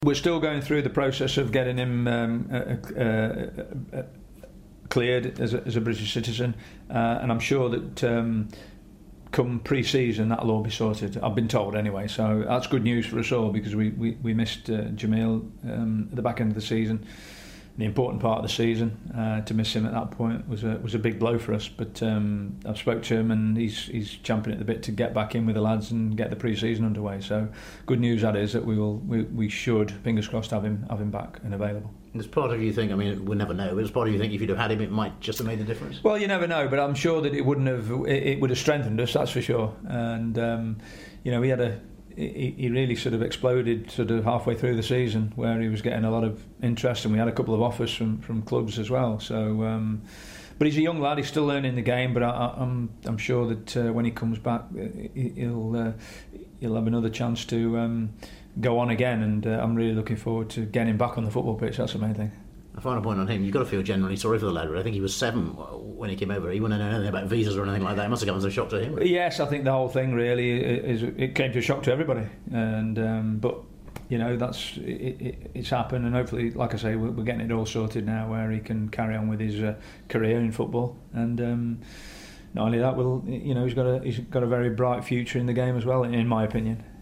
We're still going through the process of getting him cleared as a British citizen, and I'm sure that come pre-season that'll all be sorted. I've been told anyway, so that's good news for us all, because we missed Jamil at the back end of the season, the important part of the season. To miss him at that point was a big blow for us. But I've spoke to him, and he's champing at the bit to get back in with the lads and get the pre-season underway. So good news that is that we should, fingers crossed, have him back and available. There's part of you think, I mean, we'll never know, but there's part of you think if you'd have had him, it might just have made the difference? Well, you never know, but I'm sure that it would have strengthened us, that's for sure. And he really sort of exploded sort of halfway through the season, where he was getting a lot of interest, and we had a couple of offers from clubs as well. So, but he's a young lad; he's still learning the game. But I'm sure that when he comes back, he'll have another chance to go on again. And I'm really looking forward to getting him back on the football pitch. That's the main thing. A final point on him, you've got to feel generally sorry for the lad. I think he was 7 when he came over. He wouldn't know anything about visas or anything like that. It must have come as a shock to him. Yes, I think the whole thing really it came to a shock to everybody. And but it's happened, and hopefully, like I say, we're getting it all sorted now, where he can carry on with his career in football. And not only that, he's got a very bright future in the game as well, in my opinion.